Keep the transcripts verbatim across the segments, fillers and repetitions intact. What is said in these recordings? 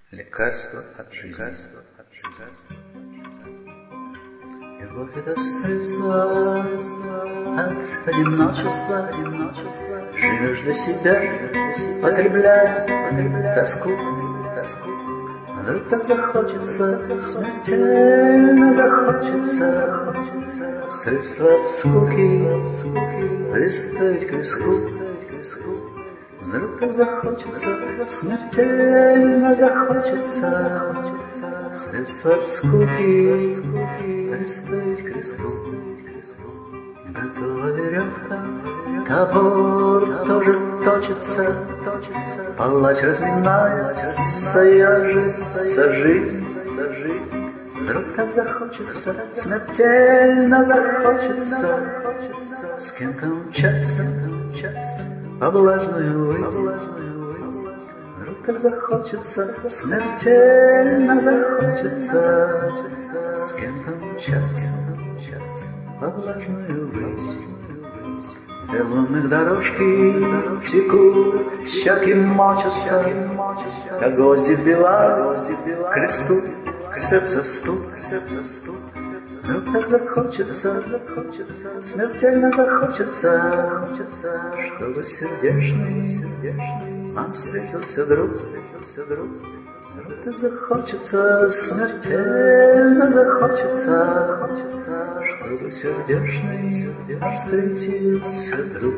Лекарство от жизни. Лекарство от жизни. Любовь — это средство от одиночества. Живешь для себя, потребляя тоску. Вдруг так захочется, смертельно захочется средство от скуки приставить к виску. Вдруг так захочется, смертельно захочется средство от скуки приставить к виску. Готова веревка, топор тоже точится, палач разминается, яжется жизнь. Вдруг так захочется, смертельно захочется с кем-то умчаться по влажную высь. Вдруг так захочется, смертельно захочется с кем-то умчаться по влажную высь. Две лунных дорожки текут, щеки мочатся, как гвозди вбила к кресту, к сердцу стук. Вдруг так захочется, смертельно захочется, чтобы сердечный нам встретился друг. Вдруг так захочется, смертельно захочется, чтобы сердечный нам встретился друг.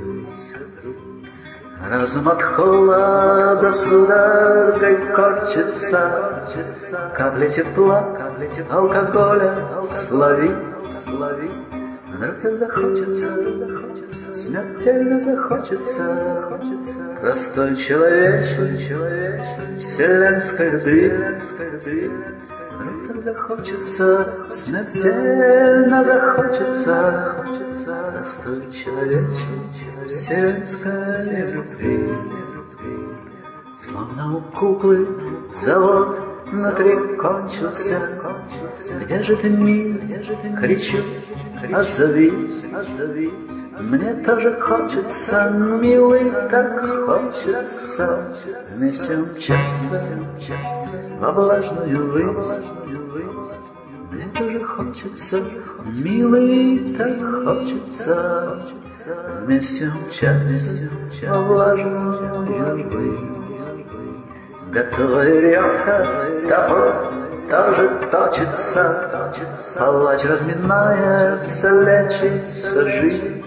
Разум от холода судорогой корчится, капли тепла, алкоголя слови. Вдруг так захочется, смертельно захочется простой человек вселенской любви. Вдруг так захочется, смертельно захочется простой человек вселенской любви. Словно у куклы завод внутри кончился. Где же ты, милый? Кричу, отзови. Мне тоже хочется, милый, так хочется вместе умчаться во влажную высь. Мне тоже хочется, милый, так хочется вместе умчаться во влажную высь. Готовая веревка, топор тоже точится, палач разминается, лечится жизнь.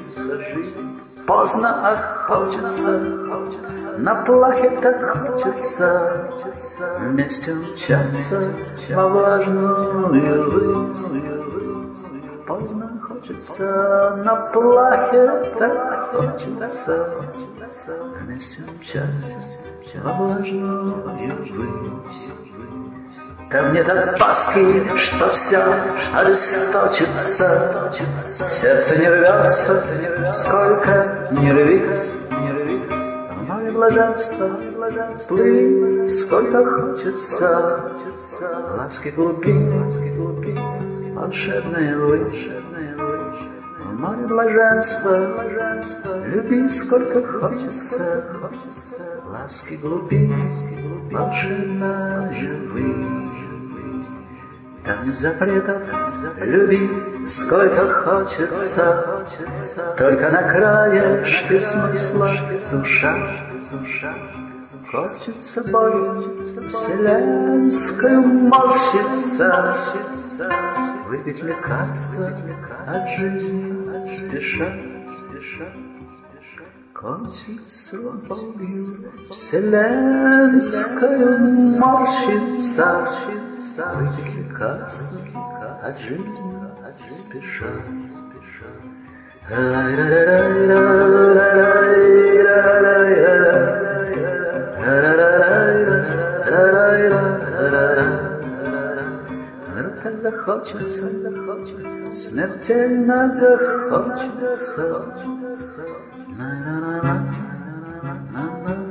Поздно охотиться, на плахе так хочется вместе умчаться во влажную высь. Поздно хочется, на плахе так хочется вместе умчаться во влажную высь. Там нет опаски, что все расточится, сердце не рвется, сколько не рвись. В море блаженства плыви, сколько хочется, ласки глубин, волшебная высь. В море блаженства люби, сколько хочется, ласки глубин, волшебная высь. Там нет запретов, люби, сколько хочется, только на краешке смысла душа. Хочется болью вселенскую морщиться, выпить лекарство от жизни спеша. Хочется болью вселенскую морщиться, выпить лекарство от жизни спеша. Вдруг так захочется, смертельно захочется.